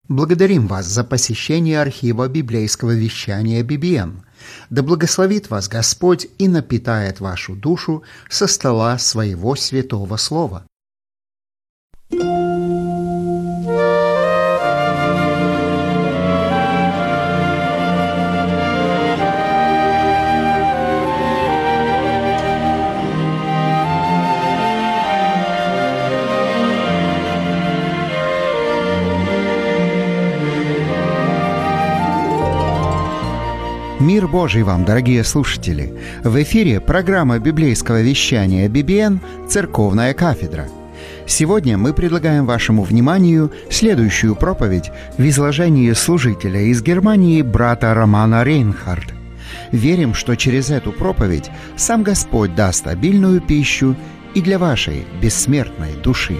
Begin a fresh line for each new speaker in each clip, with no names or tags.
Благодарим вас за посещение архива библейского вещания BBN. Да благословит вас Господь и напитает вашу душу со стола своего святого слова. Мир Божий вам, дорогие слушатели! В эфире программа библейского вещания BBN «Церковная кафедра». Сегодня мы предлагаем вашему вниманию следующую проповедь в изложении служителя из Германии брата Романа Рейнхард. Верим, что через эту проповедь сам Господь даст обильную пищу и для вашей бессмертной души.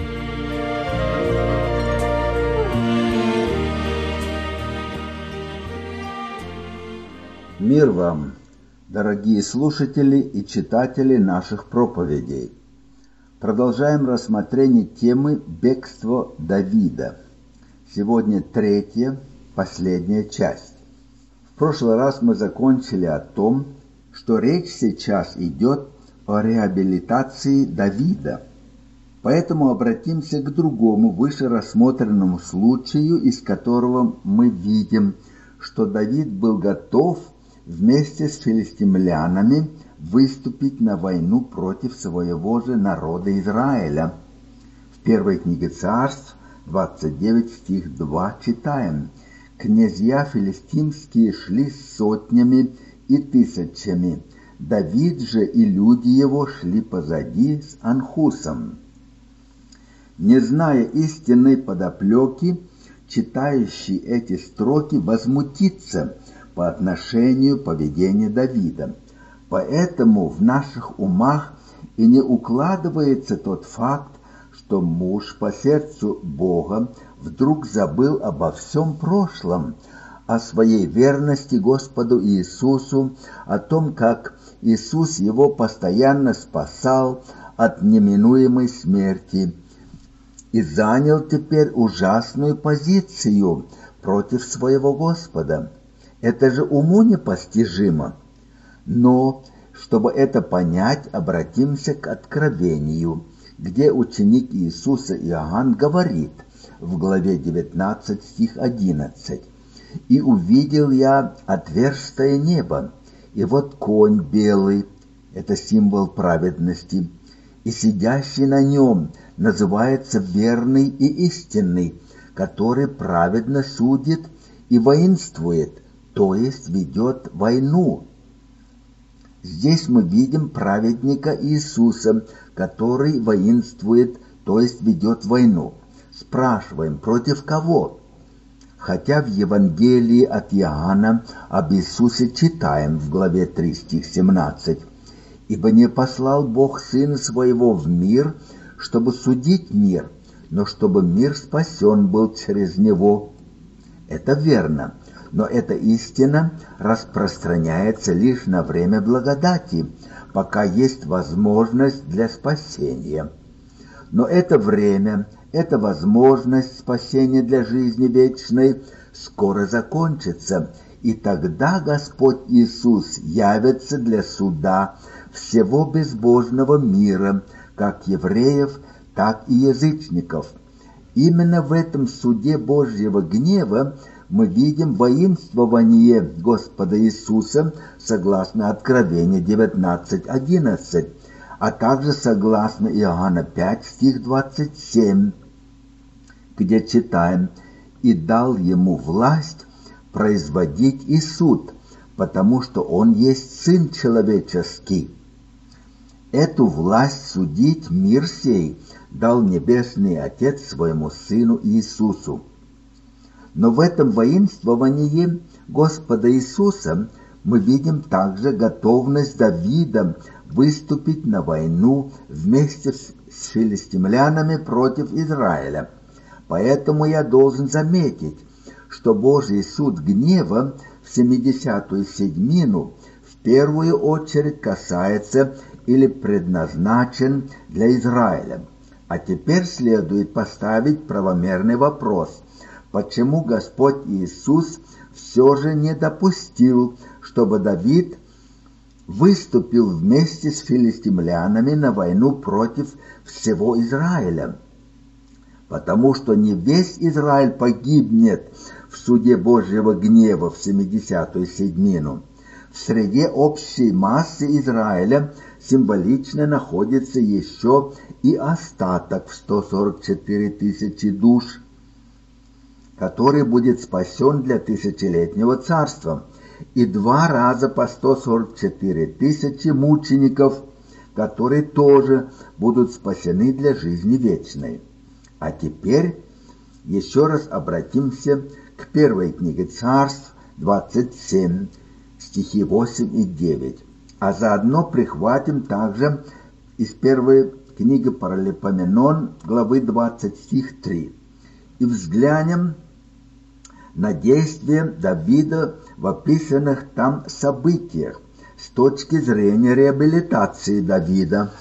Мир вам, дорогие слушатели и читатели наших проповедей. Продолжаем рассмотрение темы «Бегство Давида». Сегодня третья, последняя часть. В прошлый раз мы закончили о том, что речь сейчас идет о реабилитации Давида. Поэтому обратимся к другому, выше рассмотренному случаю, из которого мы видим, что Давид был готов вместе с филистимлянами выступить на войну против своего же народа Израиля. В первой книге Царств, 29 стих 2, читаем: «Князья филистимские шли с сотнями и тысячами, Давид же и люди его шли позади с Анхусом». Не зная истинной подоплеки, читающий эти строки возмутится по отношению к поведению Давида. Поэтому в наших умах и не укладывается тот факт, что муж по сердцу Бога вдруг забыл обо всем прошлом, о своей верности Господу Иисусу, о том, как Иисус его постоянно спасал от неминуемой смерти, и занял теперь ужасную позицию против своего Господа. Это же уму непостижимо. Но, чтобы это понять, обратимся к Откровению, где ученик Иисуса Иоанн говорит в главе 19, стих 11: «И увидел я отверстое небо, и вот конь белый» — это символ праведности, «и сидящий на нем называется верный и истинный, который праведно судит и воинствует, то есть ведет войну». Здесь мы видим праведника Иисуса, который воинствует, то есть ведет войну. Спрашиваем, против кого? Хотя в Евангелии от Иоанна об Иисусе читаем в главе 3, стих 17: «Ибо не послал Бог Сына Своего в мир, чтобы судить мир, но чтобы мир спасен был через Него». Это верно. Но эта истина распространяется лишь на время благодати, пока есть возможность для спасения. Но это время, эта возможность спасения для жизни вечной скоро закончится, и тогда Господь Иисус явится для суда всего безбожного мира, как евреев, так и язычников. Именно в этом суде Божьего гнева мы видим воинствование Господа Иисуса согласно Откровению 19:11, а также согласно Иоанна 5, стих 27, где читаем: «И дал ему власть производить и суд, потому что он есть Сын Человеческий». Эту власть судить мир сей дал Небесный Отец своему Сыну Иисусу. Но в этом воинствовании Господа Иисуса мы видим также готовность Давида выступить на войну вместе с филистимлянами против Израиля. Поэтому я должен заметить, что Божий суд гнева в 70-ю седьмину в первую очередь касается или предназначен для Израиля. А теперь следует поставить правомерный вопрос: почему Господь Иисус все же не допустил, чтобы Давид выступил вместе с филистимлянами на войну против всего Израиля. Потому что не весь Израиль погибнет в суде Божьего гнева в 70-ю седьмину. В среде общей массы Израиля символично находится еще и остаток в 144 тысячи душ, который будет спасен для тысячелетнего царства, и 2 раза по 144 тысячи мучеников, которые тоже будут спасены для жизни вечной. А теперь еще раз обратимся к первой книге Царств 27, стихи 8 и 9, а заодно прихватим также из первой книги Паралипоменон, главы 20, стих 3, и взглянем на действия Давида в описанных там событиях с точки зрения реабилитации Давида.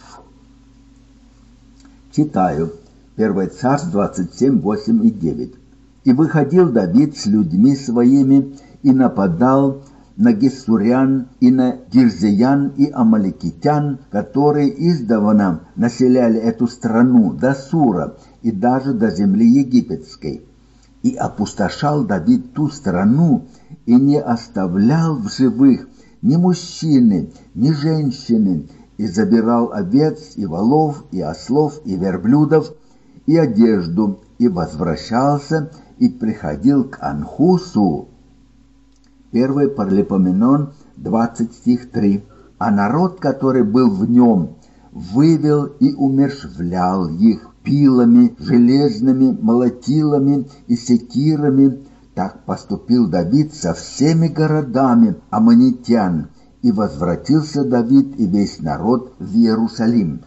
Читаю. 1 Царств 27, 8 и 9. «И выходил Давид с людьми своими, и нападал на гессурян, и на гирзиян, и амаликитян, которые издавна населяли эту страну до Сура, и даже до земли египетской. И опустошал Давид ту страну, и не оставлял в живых ни мужчины, ни женщины, и забирал овец, и волов, и ослов, и верблюдов, и одежду, и возвращался, и приходил к Анхусу». 1 Паралипоменон 20, стих 3. «А народ, который был в нем, вывел и умерщвлял их пилами, железными молотилами и секирами. Так поступил Давид со всеми городами аммонитян, и возвратился Давид и весь народ в Иерусалим».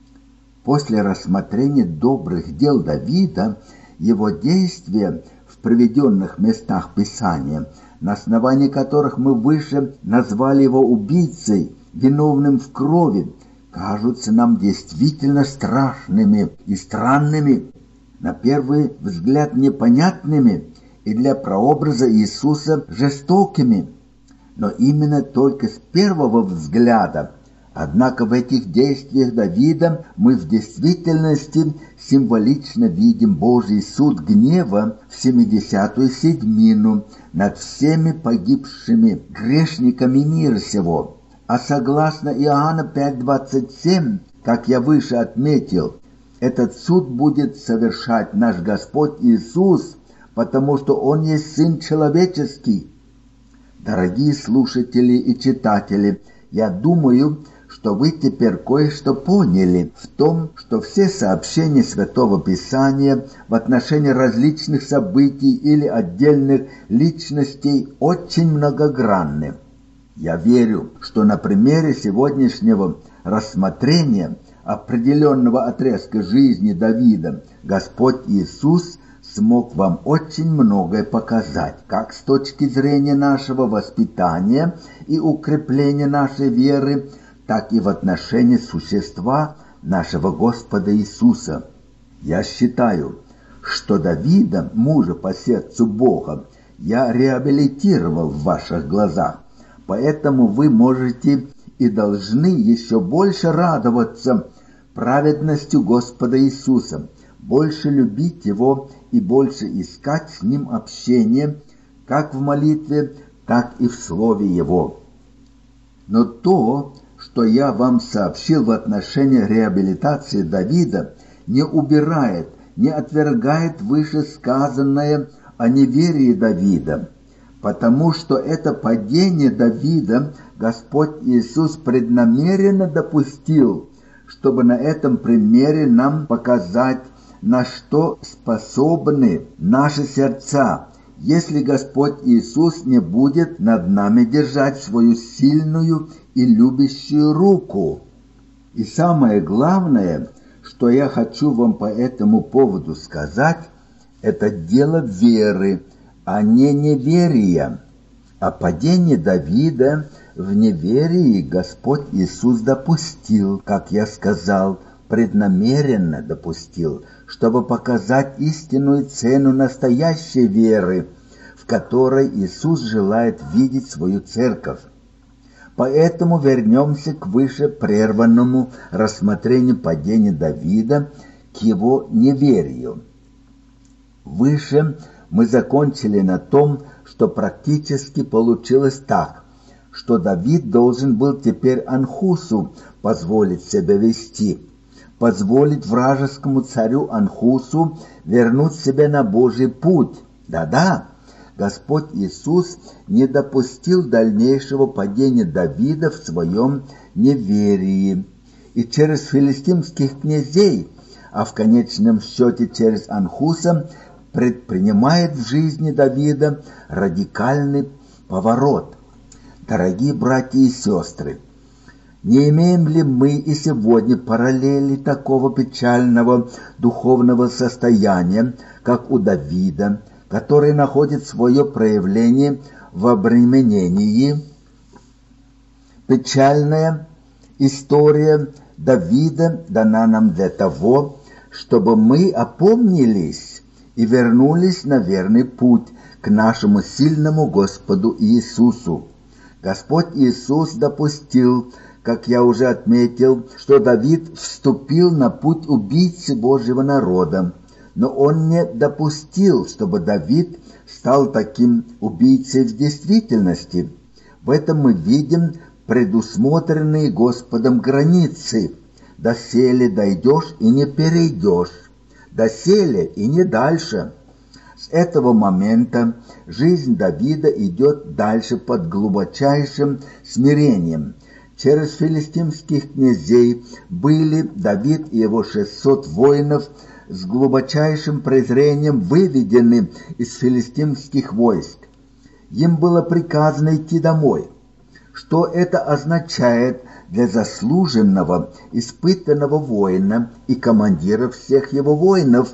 После рассмотрения добрых дел Давида, его действия в приведенных местах Писания, на основании которых мы выше назвали его убийцей, виновным в крови, кажутся нам действительно страшными и странными, на первый взгляд непонятными и для прообраза Иисуса жестокими. Но именно только с первого взгляда. Однако в этих действиях Давида мы в действительности символично видим Божий суд гнева в 70-ю седьмину над всеми погибшими грешниками мира сего. А согласно Иоанна 5:27, как я выше отметил, этот суд будет совершать наш Господь Иисус, потому что Он есть Сын Человеческий. Дорогие слушатели и читатели, я думаю, что вы теперь кое-что поняли в том, что все сообщения Святого Писания в отношении различных событий или отдельных личностей очень многогранны. Я верю, что на примере сегодняшнего рассмотрения определенного отрезка жизни Давида Господь Иисус смог вам очень многое показать, как с точки зрения нашего воспитания и укрепления нашей веры, так и в отношении существа нашего Господа Иисуса. Я считаю, что Давида, мужа по сердцу Бога, я реабилитировал в ваших глазах, поэтому вы можете и должны еще больше радоваться праведностью Господа Иисуса, больше любить Его и больше искать с Ним общение, как в молитве, так и в Слове Его. Но то, что я вам сообщил в отношении реабилитации Давида, не убирает, не отвергает вышесказанное о неверии Давида, потому что это падение Давида Господь Иисус преднамеренно допустил, чтобы на этом примере нам показать, на что способны наши сердца, если Господь Иисус не будет над нами держать свою сильную и любящую руку. И самое главное, что я хочу вам по этому поводу сказать, это дело веры, а не неверия. А падение Давида в неверии Господь Иисус допустил, как я сказал, преднамеренно допустил, чтобы показать истинную цену настоящей веры, в которой Иисус желает видеть свою церковь. Поэтому вернемся к выше прерванному рассмотрению падения Давида, к его неверию. Выше мы закончили на том, что практически получилось так, что Давид должен был теперь Анхусу позволить себя вести, позволить вражескому царю Анхусу вернуть себя на Божий путь. Да-да, Господь Иисус не допустил дальнейшего падения Давида в своем неверии. И через филистимских князей, а в конечном счете через Анхуса, предпринимает в жизни Давида радикальный поворот. Дорогие братья и сестры, не имеем ли мы и сегодня параллели такого печального духовного состояния, как у Давида, который находит свое проявление в обременении? Печальная история Давида дана нам для того, чтобы мы опомнились и вернулись на верный путь к нашему сильному Господу Иисусу. Господь Иисус допустил, как я уже отметил, что Давид вступил на путь убийцы Божьего народа, но он не допустил, чтобы Давид стал таким убийцей в действительности. В этом мы видим предусмотренные Господом границы. Доселе дойдешь и не перейдешь, доселе и не дальше. С этого момента жизнь Давида идет дальше под глубочайшим смирением. Через филистимских князей были Давид и его 600 воинов с глубочайшим презрением выведены из филистимских войск. Им было приказано идти домой. Что это означает для заслуженного, испытанного воина и командира всех его воинов,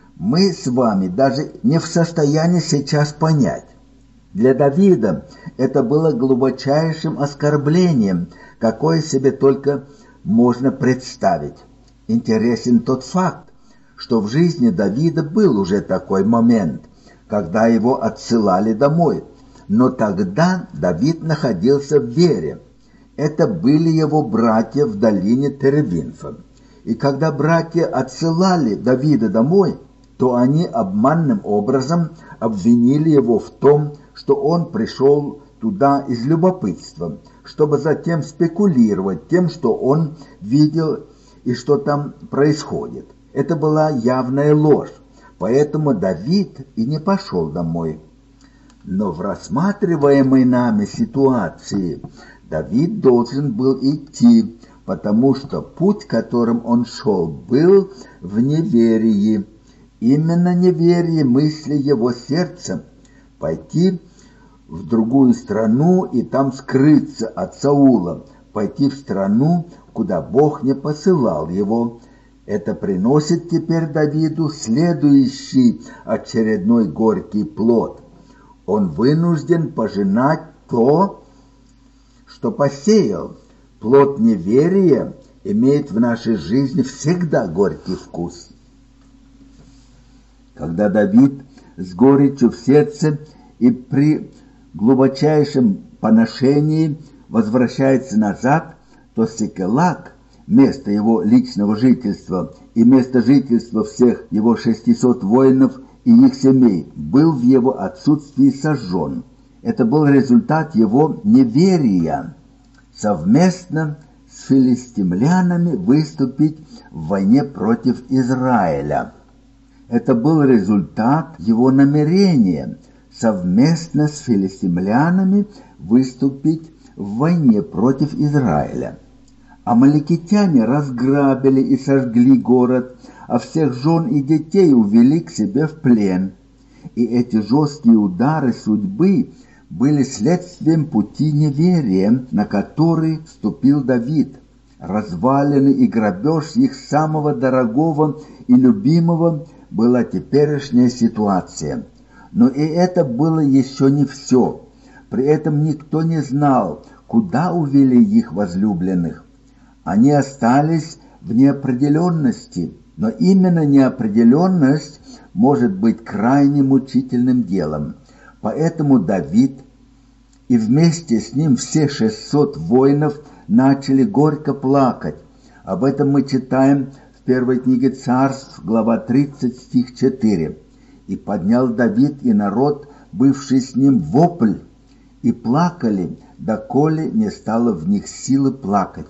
мы с вами даже не в состоянии сейчас понять. Для Давида это было глубочайшим оскорблением, какое себе только можно представить. Интересен тот факт, что в жизни Давида был уже такой момент, когда его отсылали домой, но тогда Давид находился в вере. Это были его братья в долине Теребинфа. И когда братья отсылали Давида домой, то они обманным образом обвинили его в том, что он пришел туда из любопытства, чтобы затем спекулировать тем, что он видел и что там происходит. Это была явная ложь, поэтому Давид и не пошел домой. Но в рассматриваемой нами ситуации Давид должен был идти, потому что путь, которым он шел, был в неверии. Именно неверие мысли его сердца пойти в другую страну и там скрыться от Саула, пойти в страну, куда Бог не посылал его. Это приносит теперь Давиду следующий очередной горький плод. Он вынужден пожинать то, что посеял. Плод неверия имеет в нашей жизни всегда горький вкус. Когда Давид с горечью в сердце и при глубочайшем поношении возвращается назад, то Сикелаг, место его личного жительства и место жительства всех его 600 воинов и их семей, был в его отсутствии сожжен. Это был результат его неверия. Совместно с филистимлянами выступить в войне против Израиля. Это был результат его намерения совместно с филистимлянами выступить в войне против Израиля. Амаликитяне разграбили и сожгли город, а всех жен и детей увели к себе в плен. И эти жесткие удары судьбы были следствием пути неверия, на который вступил Давид. Развалины и грабеж их самого дорогого и любимого была теперешняя ситуация. Но и это было еще не все. При этом никто не знал, куда увели их возлюбленных. Они остались в неопределенности. Но именно неопределенность может быть крайне мучительным делом. Поэтому Давид и вместе с ним все 600 воинов начали горько плакать. Об этом мы читаем в первой книге Царств, глава 30, стих 4. «И поднял Давид и народ, бывший с ним, вопль, и плакали, доколе не стало в них силы плакать».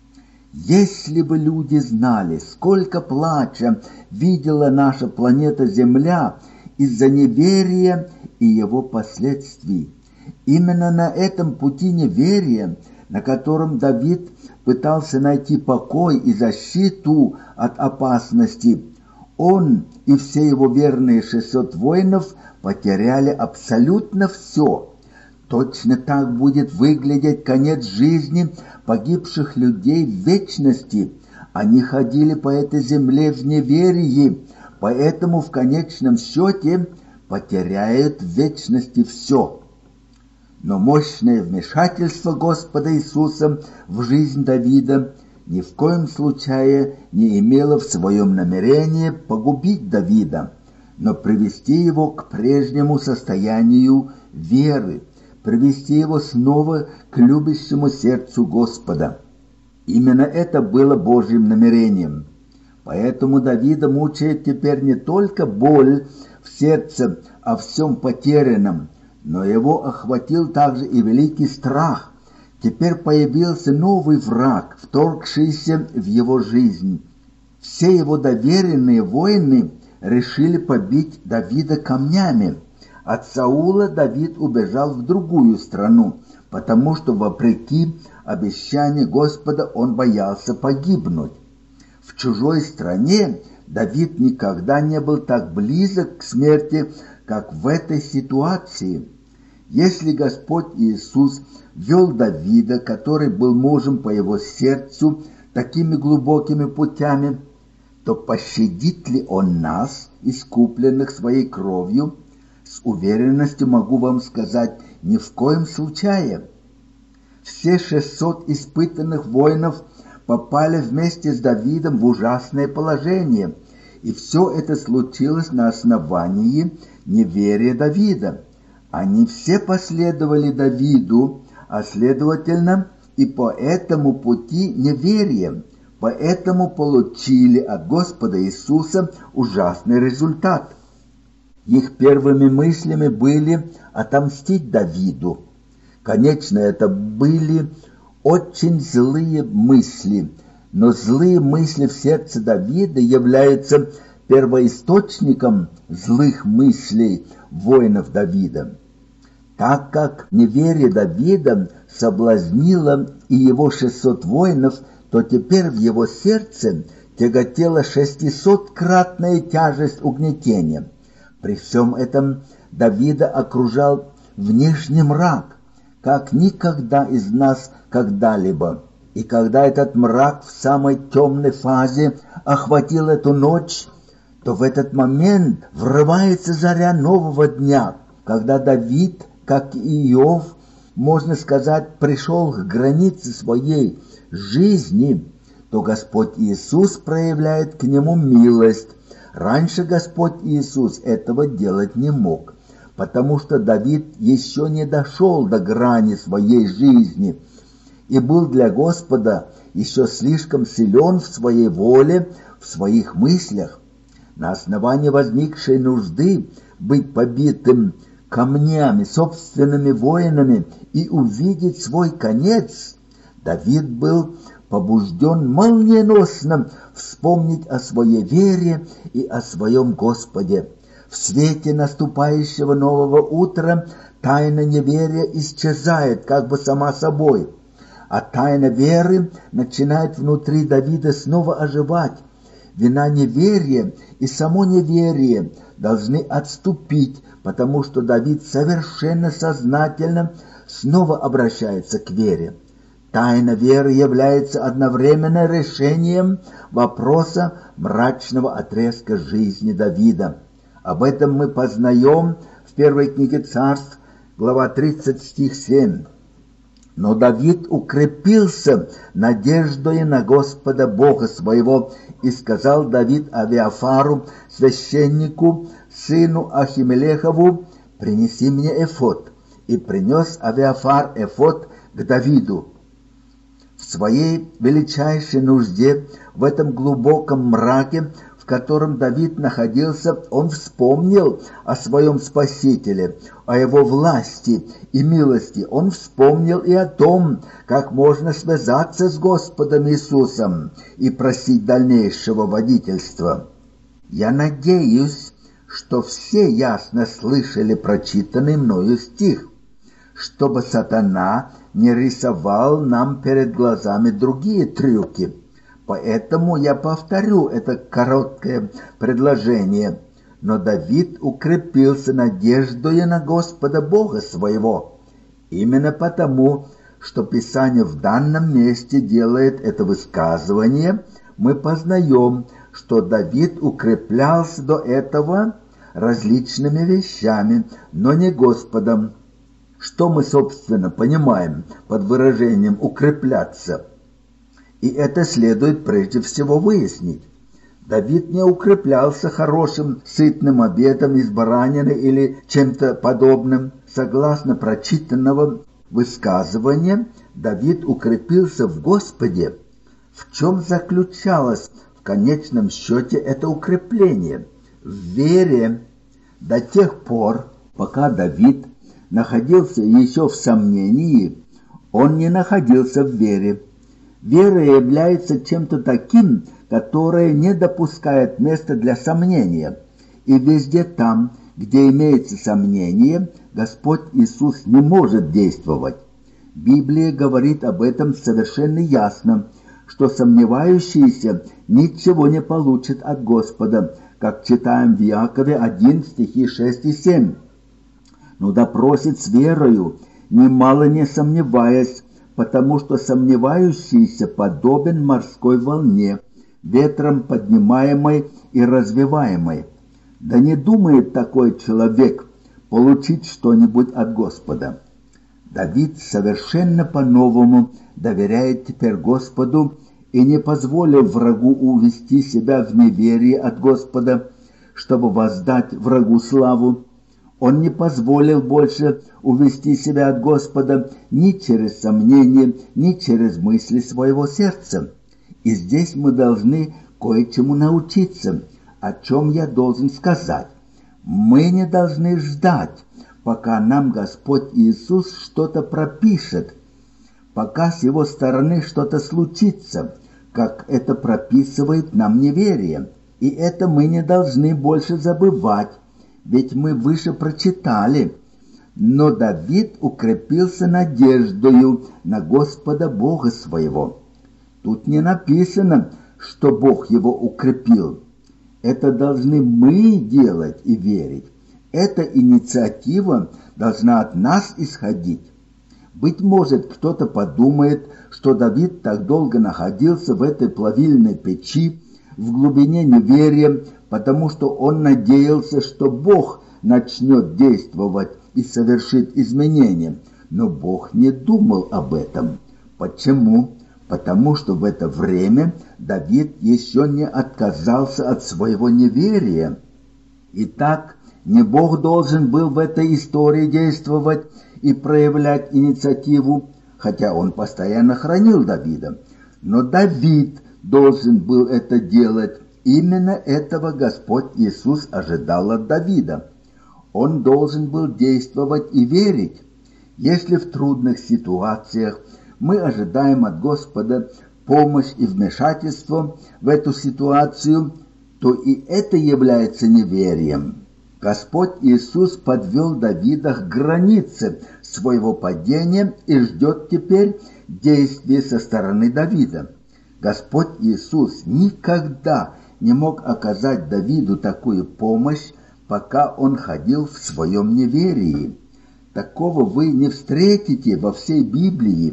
Если бы люди знали, сколько плача видела наша планета Земля из-за неверия и его последствий. Именно на этом пути неверия, на котором Давид пытался найти покой и защиту от опасности, он и все его верные 600 воинов потеряли абсолютно все. Точно так будет выглядеть конец жизни погибших людей в вечности. Они ходили по этой земле в неверии, поэтому в конечном счете потеряют в вечности все. Но мощное вмешательство Господа Иисуса в жизнь Давида ни в коем случае не имело в своем намерении погубить Давида, но привести его к прежнему состоянию веры, привести его снова к любящему сердцу Господа. Именно это было Божьим намерением. Поэтому Давида мучает теперь не только боль в сердце о всем потерянном, но его охватил также и великий страх. Теперь появился новый враг, вторгшийся в его жизнь. Все его доверенные воины решили побить Давида камнями. От Саула Давид убежал в другую страну, потому что, вопреки обещанию Господа, он боялся погибнуть. В чужой стране Давид никогда не был так близок к смерти, как в этой ситуации. Если Господь Иисус вел Давида, который был мужем по его сердцу, такими глубокими путями, то пощадит ли Он нас, искупленных своей кровью? С уверенностью могу вам сказать, ни в коем случае. Все 600 испытанных воинов попали вместе с Давидом в ужасное положение, и все это случилось на основании неверия Давида. Они все последовали Давиду, а следовательно и по этому пути неверия, поэтому получили от Господа Иисуса ужасный результат. Их первыми мыслями были отомстить Давиду. Конечно, это были очень злые мысли, но злые мысли в сердце Давида являются первоисточником злых мыслей воинов Давида. Так как неверие Давида соблазнило и его 600 воинов, то теперь в его сердце тяготела 600-кратная тяжесть угнетения. При всем этом Давида окружал внешний мрак, как никогда из нас когда-либо. И когда этот мрак в самой темной фазе охватил эту ночь, то в этот момент врывается заря нового дня, когда Давид, как и Иов, можно сказать, пришел к границе своей жизни, то Господь Иисус проявляет к нему милость. Раньше Господь Иисус этого делать не мог, потому что Давид еще не дошел до грани своей жизни и был для Господа еще слишком силен в своей воле, в своих мыслях. На основании возникшей нужды быть побитым камнями, собственными воинами и увидеть свой конец, Давид был побужден молниеносно вспомнить о своей вере и о своем Господе. В свете наступающего нового утра тайна неверия исчезает как бы сама собой, а тайна веры начинает внутри Давида снова оживать. Вина неверия и само неверие должны отступить, потому что Давид совершенно сознательно снова обращается к вере. Тайна веры является одновременно решением вопроса мрачного отрезка жизни Давида. Об этом мы познаем в первой книге Царств, глава 30, стих 7. Но Давид укрепился надеждой на Господа Бога своего, и сказал Давид Авиафару, священнику, сыну Ахимелехову: принеси мне эфод. И принес Авиафар эфод к Давиду. В своей величайшей нужде, в этом глубоком мраке, в котором Давид находился, он вспомнил о своем Спасителе, о его власти и милости. Он вспомнил и о том, как можно связаться с Господом Иисусом и просить дальнейшего водительства. Я надеюсь, что все ясно слышали прочитанный мною стих, чтобы сатана не рисовал нам перед глазами другие трюки. Поэтому я повторю это короткое предложение. Но Давид укрепился надеждой на Господа Бога своего. Именно потому, что Писание в данном месте делает это высказывание, мы познаем, что Давид укреплялся до этого различными вещами, но не Господом. Что мы, собственно, понимаем под выражением «укрепляться»? И это следует прежде всего выяснить. Давид не укреплялся хорошим сытным обедом из баранины или чем-то подобным. Согласно прочитанного высказывания, Давид укрепился в Господе. В чем заключалось в конечном счете это укрепление? В вере. До тех пор, пока Давид находился еще в сомнении, он не находился в вере. Вера является чем-то таким, которое не допускает места для сомнения. И везде там, где имеется сомнение, Господь Иисус не может действовать. Библия говорит об этом совершенно ясно, что сомневающиеся ничего не получат от Господа, как читаем в Иакове 1, стихи 6 и 7. Но допросит с верою, немало не сомневаясь, потому что сомневающийся подобен морской волне, ветром поднимаемой и развиваемой. Да не думает такой человек получить что-нибудь от Господа. Давид совершенно по-новому доверяет теперь Господу и не позволил врагу увести себя в неверие от Господа, чтобы воздать врагу славу. Он не позволил больше увести себя от Господа ни через сомнения, ни через мысли своего сердца. И здесь мы должны кое-чему научиться, о чем я должен сказать. Мы не должны ждать, пока нам Господь Иисус что-то пропишет, пока с Его стороны что-то случится, как это прописывает нам неверие. И это мы не должны больше забывать, ведь мы выше прочитали. Но Давид укрепился надеждою на Господа Бога своего. Тут не написано, что Бог его укрепил. Это должны мы делать и верить. Эта инициатива должна от нас исходить. Быть может, кто-то подумает, что Давид так долго находился в этой плавильной печи, в глубине неверия, потому что он надеялся, что Бог начнет действовать и совершит изменения. Но Бог не думал об этом. Почему? Потому что в это время Давид еще не отказался от своего неверия. Итак, не Бог должен был в этой истории действовать и проявлять инициативу, хотя он постоянно хранил Давида. Но Давид должен был это делать. Именно этого Господь Иисус ожидал от Давида. Он должен был действовать и верить. Если в трудных ситуациях мы ожидаем от Господа помощь и вмешательство в эту ситуацию, то и это является неверием. Господь Иисус подвел Давида к границе своего падения и ждет теперь действий со стороны Давида. Господь Иисус никогда не мог оказать Давиду такую помощь, пока он ходил в своем неверии. Такого вы не встретите во всей Библии.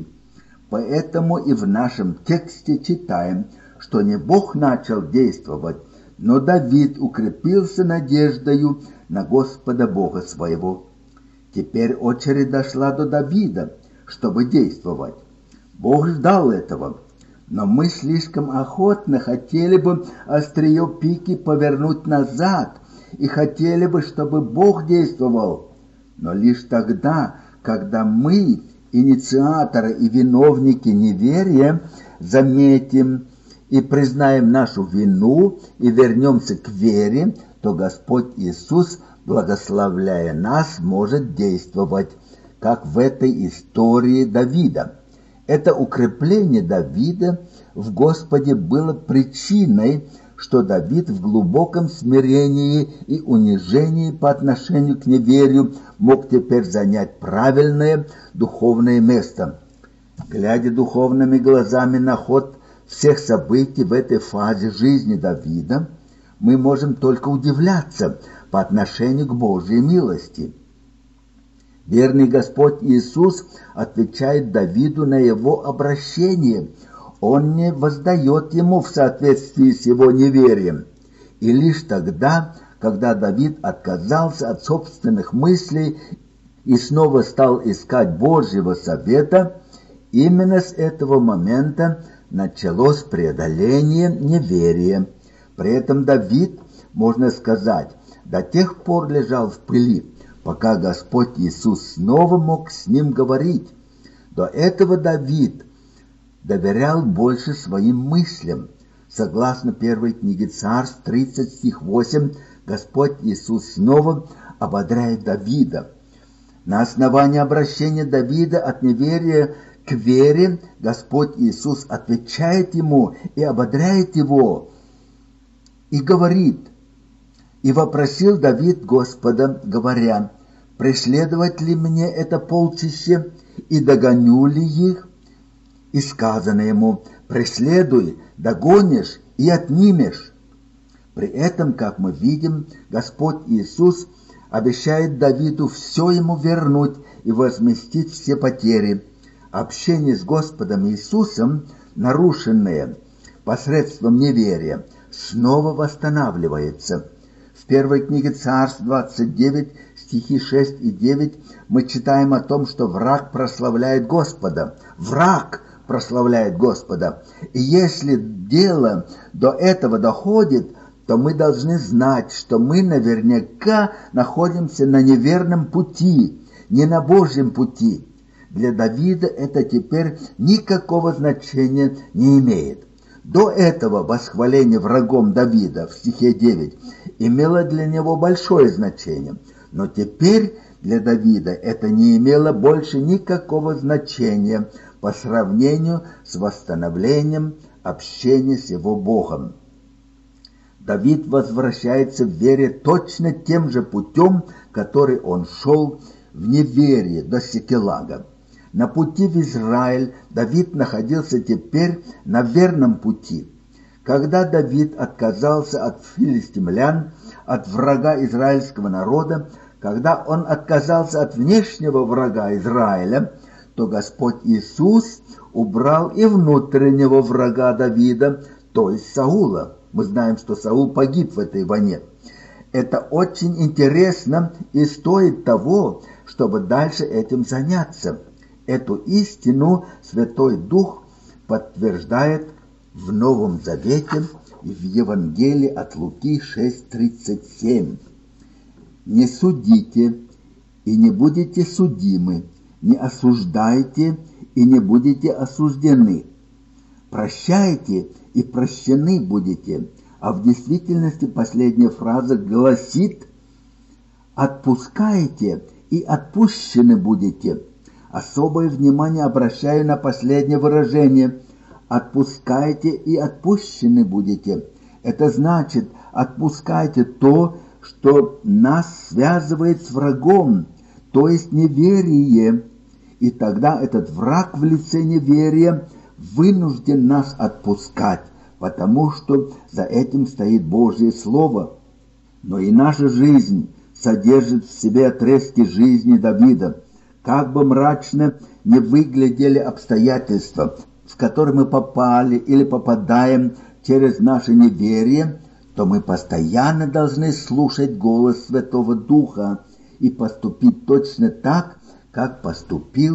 Поэтому и в нашем тексте читаем, что не Бог начал действовать, но Давид укрепился надеждою на Господа Бога своего. Теперь очередь дошла до Давида. чтобы действовать. Бог ждал этого, но мы слишком охотно хотели бы острие пики повернуть назад и хотели бы, чтобы Бог действовал. Но лишь тогда, когда мы, инициаторы и виновники неверия, заметим и признаем нашу вину и вернемся к вере, то Господь Иисус, благословляя нас, может действовать, как в этой истории Давида. Это укрепление Давида в Господе было причиной, что Давид в глубоком смирении и унижении по отношению к неверию мог теперь занять правильное духовное место. Глядя духовными глазами на ход всех событий в этой фазе жизни Давида, мы можем только удивляться по отношению к Божьей милости. Верный Господь Иисус отвечает Давиду на его обращение. Он не воздает ему в соответствии с его неверием. И лишь тогда, когда Давид отказался от собственных мыслей и снова стал искать Божьего совета, именно с этого момента началось преодоление неверия. При этом Давид, можно сказать, до тех пор лежал в пыли, пока Господь Иисус снова мог с ним говорить. До этого Давид доверял больше своим мыслям. Согласно первой книге Царств, 30 стих 8, Господь Иисус снова ободряет Давида. На основании обращения Давида от неверия к вере Господь Иисус отвечает ему и ободряет его, и говорит: «И вопросил Давид Господа, говоря: преследовать ли мне это полчище, и догоню ли их? И сказано ему: преследуй, догонишь и отнимешь». При этом, как мы видим, Господь Иисус обещает Давиду все ему вернуть и возместить все потери. Общение с Господом Иисусом, нарушенное посредством неверия, снова восстанавливается. В первой книге Царств 29, стихи 6 и 9 мы читаем о том, что враг прославляет Господа. Враг прославляет Господа. И если дело до этого доходит, то мы должны знать, что мы наверняка находимся на неверном пути, не на Божьем пути. Для Давида это теперь никакого значения не имеет. До этого восхваление врагом Давида в стихе 9 имело для него большое значение, но теперь для Давида это не имело больше никакого значения по сравнению с восстановлением общения с его Богом. Давид возвращается в вере точно тем же путем, который он шел в неверии до Сикелага. На пути в Израиль Давид находился теперь на верном пути. Когда Давид отказался от филистимлян, от врага израильского народа, когда он отказался от внешнего врага Израиля, то Господь Иисус убрал и внутреннего врага Давида, то есть Саула. Мы знаем, что Саул погиб в этой войне. Это очень интересно и стоит того, чтобы дальше этим заняться. Эту истину Святой Дух подтверждает в Новом Завете и в Евангелии от Луки 6:37. «Не судите, и не будете судимы, не осуждайте, и не будете осуждены. Прощайте, и прощены будете». А в действительности последняя фраза гласит: «Отпускайте, и отпущены будете». Особое внимание обращаю на последнее выражение: «Отпускайте, и отпущены будете». Это значит, отпускайте то, что нас связывает с врагом, то есть неверие. И тогда этот враг в лице неверия вынужден нас отпускать, потому что за этим стоит Божье Слово. Но и наша жизнь содержит в себе отрезки жизни Давида. Как бы мрачно не выглядели обстоятельства, в которые мы попали или попадаем через наше неверие, то мы постоянно должны слушать голос Святого Духа и поступить точно так, как поступил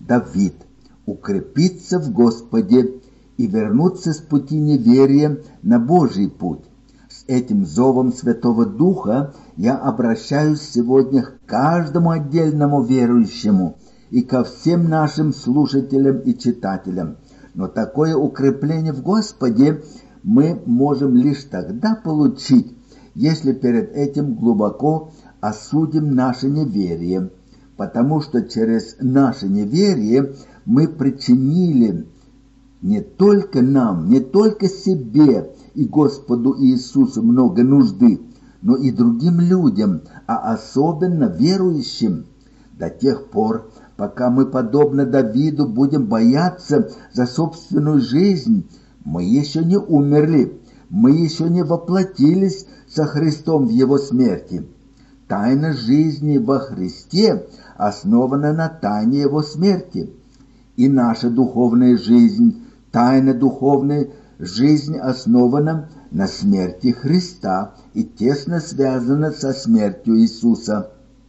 Давид, укрепиться в Господе и вернуться с пути неверия на Божий путь. С этим зовом Святого Духа я обращаюсь сегодня к каждому отдельному верующему и ко всем нашим слушателям и читателям. Но такое укрепление в Господе мы можем лишь тогда получить, если перед этим глубоко осудим наше неверие, потому что через наше неверие мы причинили не только нам, не только себе и Господу Иисусу много нужды, но и другим людям, а особенно верующим. До тех пор, пока мы, подобно Давиду, будем бояться за собственную жизнь, мы еще не умерли, мы еще не воплотились со Христом в Его смерти. Тайна жизни во Христе основана на тайне Его смерти. И наша духовная жизнь, тайна духовной жизни основана на смерти Христа и тесно связана со смертью Иисуса.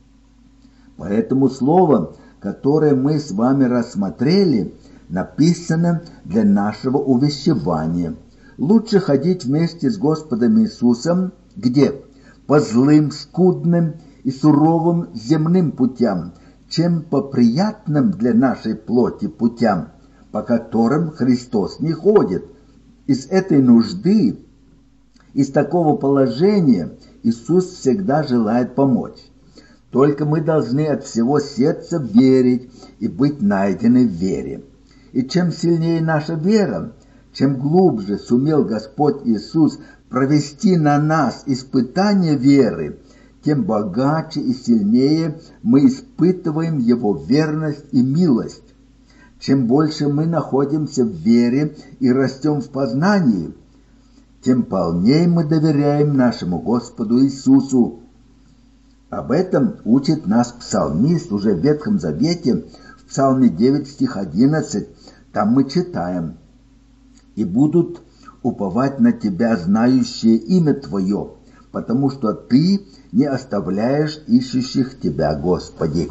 Поэтому слово, которое мы с вами рассмотрели, написано для нашего увещевания. Лучше ходить вместе с Господом Иисусом, где? По злым, скудным и суровым земным путям, чем по приятным для нашей плоти путям, по которым Христос не ходит. Из этой нужды, из такого положения Иисус всегда желает помочь. Только мы должны от всего сердца верить и быть найдены в вере. И чем сильнее наша вера, чем глубже сумел Господь Иисус провести на нас испытание веры, тем богаче и сильнее мы испытываем Его верность и милость. Чем больше мы находимся в вере и растем в познании, тем полнее мы доверяем нашему Господу Иисусу. Об этом учит нас псалмист уже в Ветхом Завете, в Псалме 9, стих 11. Там мы читаем: «И будут уповать на Тебя, знающие имя Твое, потому что Ты не оставляешь ищущих Тебя, Господи».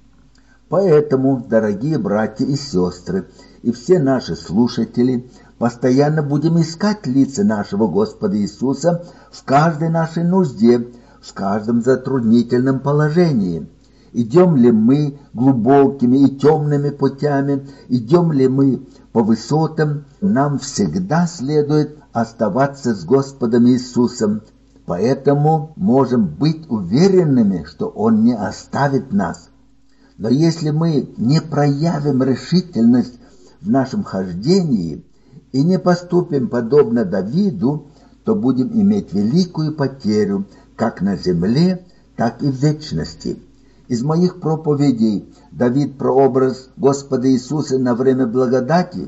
Поэтому, дорогие братья и сестры, и все наши слушатели, постоянно будем искать лица нашего Господа Иисуса в каждой нашей нужде, в каждом затруднительном положении. Идем ли мы глубокими и темными путями, идем ли мы по высотам, нам всегда следует оставаться с Господом Иисусом. Поэтому можем быть уверенными, что Он не оставит нас. Но если мы не проявим решительность в нашем хождении и не поступим подобно Давиду, то будем иметь великую потерю как на земле, так и в вечности. Из моих проповедей Давид прообраз Господа Иисуса на время благодати.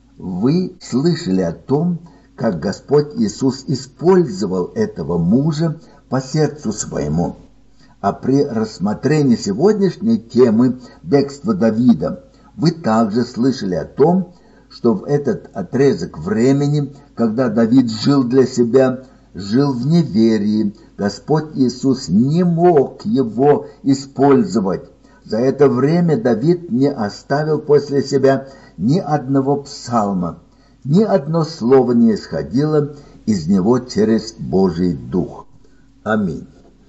Вы слышали о том, как Господь Иисус использовал этого мужа по сердцу своему. А при рассмотрении сегодняшней темы бегства Давида вы также слышали о том, что в этот отрезок времени, когда Давид жил для себя, жил в неверии, Господь Иисус не мог его использовать. За это время Давид не оставил после себя ни одного псалма, ни одно слово не исходило из него через Божий Дух. Аминь.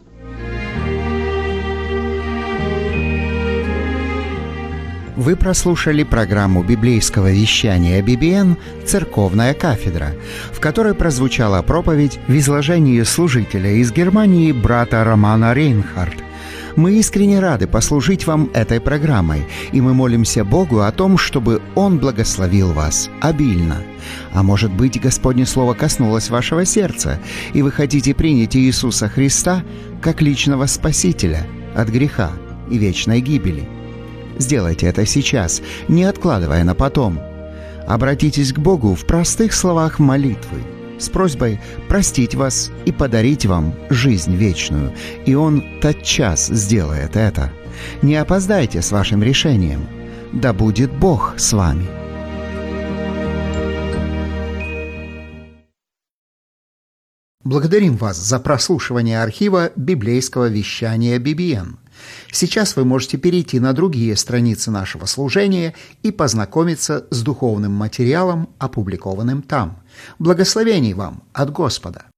Вы прослушали программу библейского вещания BBN «Церковная кафедра», в которой прозвучала проповедь в изложении служителя из Германии брата Романа Рейнхард. Мы искренне рады послужить вам этой программой, и мы молимся Богу о том, чтобы Он благословил вас обильно. А может быть, Господне Слово коснулось вашего сердца, и вы хотите принять Иисуса Христа как личного Спасителя от греха и вечной гибели. Сделайте это сейчас, не откладывая на потом. Обратитесь к Богу в простых словах молитвы, с просьбой простить вас и подарить вам жизнь вечную, и Он тотчас сделает это. Не опоздайте с вашим решением. Да будет Бог с вами. Благодарим вас за прослушивание архива библейского вещания BBN. Сейчас вы можете перейти на другие страницы нашего служения и познакомиться с духовным материалом, опубликованным там. Благословений вам от Господа!